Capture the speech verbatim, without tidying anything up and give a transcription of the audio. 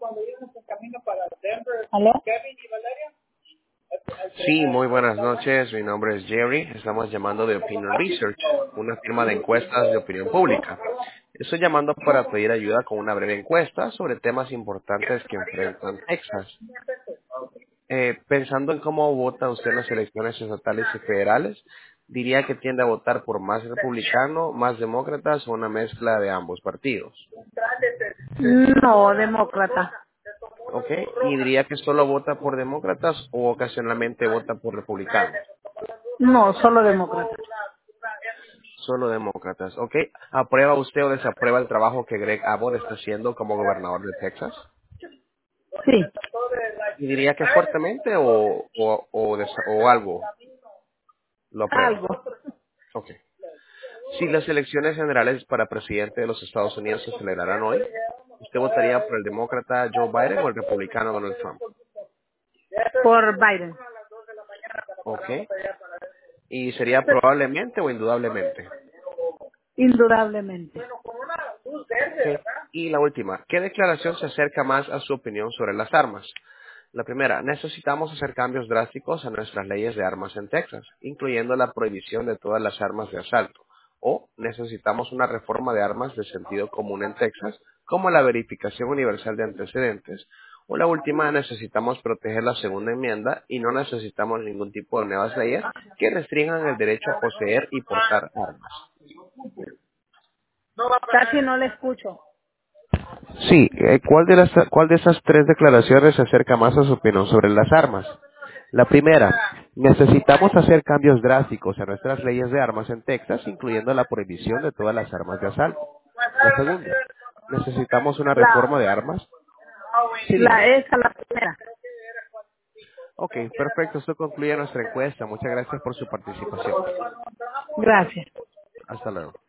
¿Aló? Sí, muy buenas noches. Mi nombre es Jerry. Estamos llamando de Opinion Research, una firma de encuestas de opinión pública. Estoy llamando para pedir ayuda con una breve encuesta sobre temas importantes que enfrentan Texas. Eh, pensando en cómo vota usted en las elecciones estatales y federales, diría que tiende a votar por más republicano, más demócratas o una mezcla de ambos partidos. No, demócrata. ¿Ok? Y diría que solo vota por demócratas o ocasionalmente vota por republicanos. No, solo demócrata. Solo demócratas, ¿ok? ¿Aprueba usted o desaprueba el trabajo que Greg Abbott está haciendo como gobernador de Texas? Sí, Y diría que fuertemente o, o, o, des- o algo lo aprueba. algo. Ok. Si las elecciones generales para presidente de los Estados Unidos se celebrarán hoy, ¿usted votaría por el demócrata Joe Biden o el republicano Donald Trump? Por Biden. Ok. ¿Y sería probablemente o indudablemente? Indudablemente. Ok. Y la última, ¿qué declaración se acerca más a su opinión sobre las armas? La primera, necesitamos hacer cambios drásticos a nuestras leyes de armas en Texas, incluyendo la prohibición de todas las armas de asalto. O necesitamos una reforma de armas de sentido común en Texas, como la verificación universal de antecedentes. O la última, necesitamos proteger la segunda enmienda y no necesitamos ningún tipo de nuevas leyes que restringan el derecho a poseer y portar armas. Casi no le escucho. Sí, eh, ¿cuál de las cuál de esas tres declaraciones se acerca más a su opinión sobre las armas? La primera, necesitamos hacer cambios drásticos a nuestras leyes de armas en Texas, incluyendo la prohibición de todas las armas de asalto. La segunda, necesitamos una La, reforma de armas. Sí, la dígame. esa, la primera. Ok, perfecto, esto concluye nuestra encuesta. Muchas gracias por su participación. Gracias. Hasta luego.